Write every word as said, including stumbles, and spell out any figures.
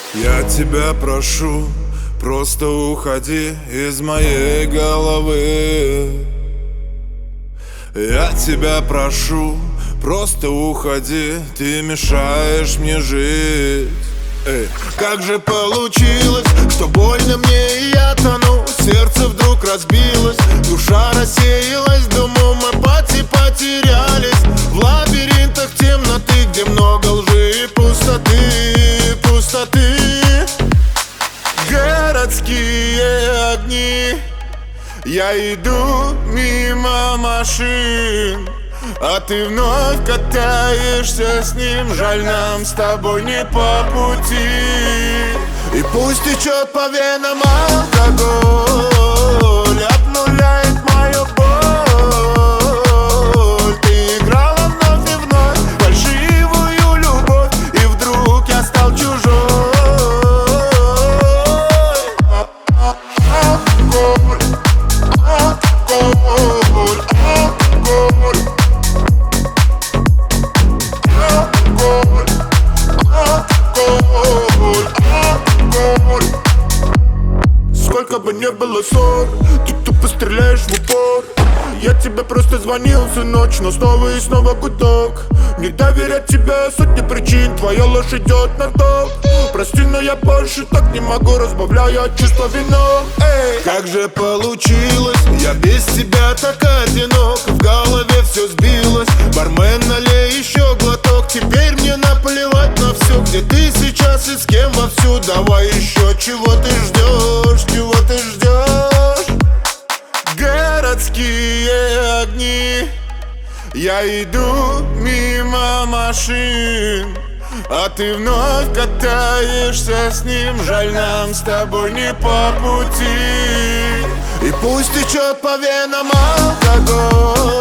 Я тебя прошу, просто уходи из моей головы. Я тебя прошу, просто уходи, ты мешаешь мне жить. Эй. Как же получилось, что больно мне и я тону? Сердце вдруг разбилось, душа рассеялась, думаю, мы пати потерялись в лабиринтах темноты, где много лжи и пустоты, пустоты. Городские огни, я иду мимо машин, а ты вновь катаешься с ним. Жаль, нам с тобой не по пути. И пусть течет по венам алкоголь, обнуляет мою боль. Ты играла вновь и вновь фальшивую любовь, и вдруг я стал чужой. Алкоголь, алкоголь, алкоголь. Сколько бы не было ссор, ты тупо стреляешь в упор. Я тебе просто звонил всю ночь, но снова и снова гудок. Не доверять тебе сотни причин, твоя ложь идет на топ. Прости, но я больше так не могу, разбавляя чувство вином. Эй. Как же получилось, я без тебя так одинок. В голове все сбилось, бармен, налей еще глоток. Теперь мне наплевать на все, где ты сейчас и с кем вовсю. Давай еще, чего ты ждешь, чего ты ждешь? Городские огни, я иду мимо машин, а ты вновь катаешься с ним. Жаль, нам с тобой не по пути. И пусть течет по венам алкоголь,